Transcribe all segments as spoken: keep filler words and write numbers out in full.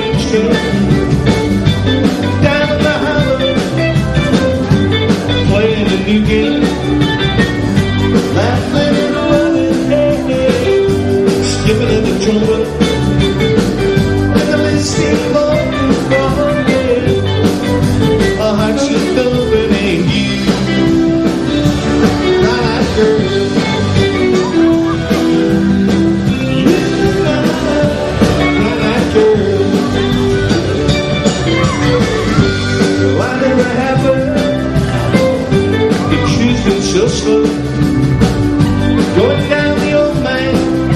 Main Street, down the highway, playing a new game, laughing and running, hey, hey, skipping in the trumpet, and the misty morning from yeah, our hearts are thumping and you, right girl. So slow, going down the old main,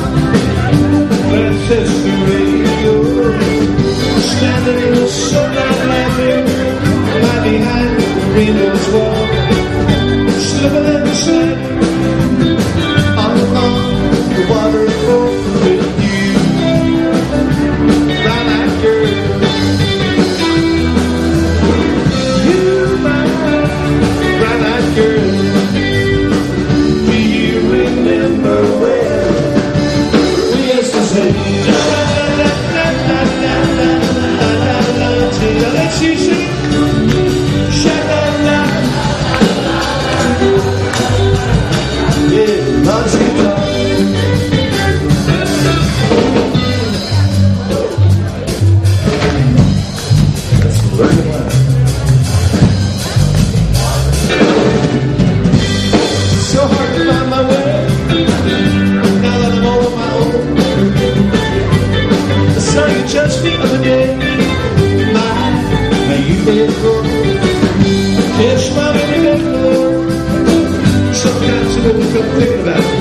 Manchester radio, standing in the sunlight laughing, right behind the Reno's wall, slipping in the sled, on the lawn, the water flow with you, right girl. You, my right girl. Just the other day, my, my youth is gone. Kiss my baby, Lord. Sometimes I wake up thinking about it.